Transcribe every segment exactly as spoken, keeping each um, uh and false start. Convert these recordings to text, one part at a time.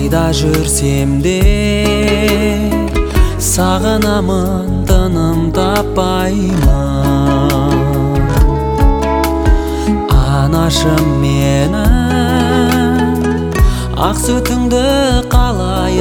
Қайда жүрсем де сағынамын, тыным таппаймын. Анашым менің, ақ сүтіңді қалай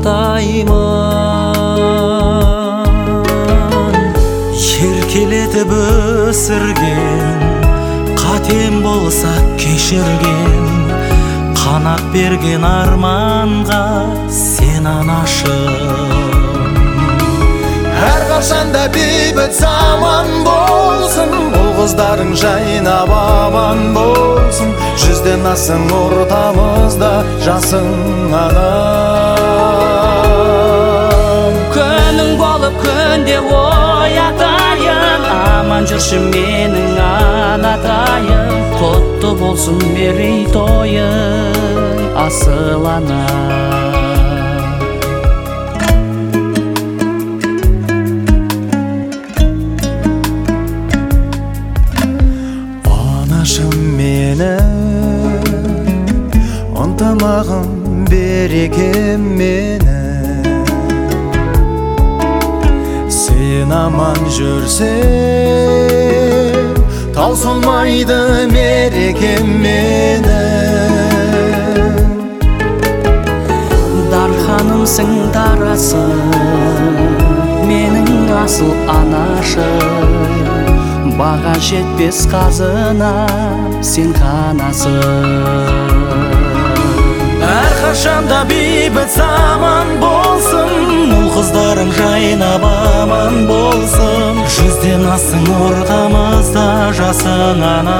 ақтаймын. Еркелетіп өсірген, қатем болса кешірген, қанат берген арманға сен анашым. Әрқашанда бейбіт заман болсын, бұл қыздарың жайнап аман болсын. Жүзден асың ортамызда жасың анам. Күнің болып күнде оятайын, аман жүрші менің анатайым. Құтты болсын мерейтойың, асыл анам. Анашым менің, ынтымағым берекем менің. Сен аман жүрсең, таусылмайды мерекем менің. Дарханымсың, дарасың, менің асыл анашым. Баға жетпес қазына сен қанасың. Әрқашанда бейбіт заман болсын, ұл қыздарың жайнап аман болсын. Жүзден асың ортамызда жасың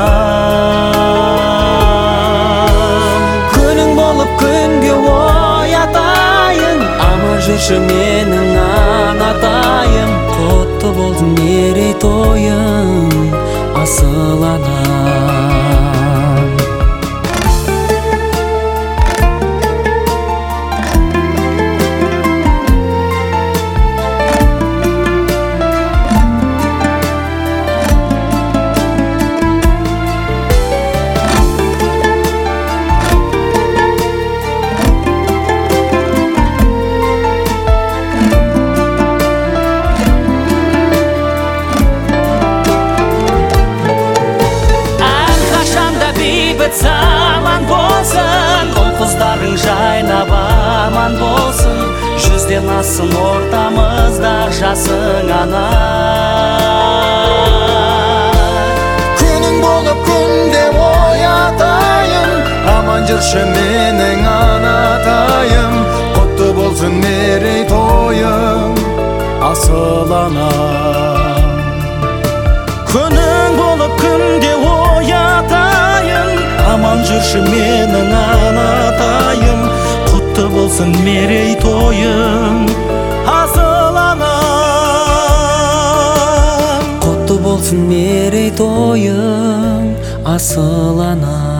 анам. Күнің болып күнге оятайын, аман жүрші менің анатайым. Құтты болсын мерейтойың, асыл анам. Заман болсын, ұл қыздарың жайнап аман болсын. Жүзден асын ортамызда жасың анам. Күнің болып күнде оятайын, аман жүрші менің анатайым. Құтты болсын мерейтойың, асыл анам. Күнің болып күнде оятайын, аман жүрші менің анатайым. Құтты болсын мерейтойың, асыл анам. Құтты болсын мерейтойың, асыл анам.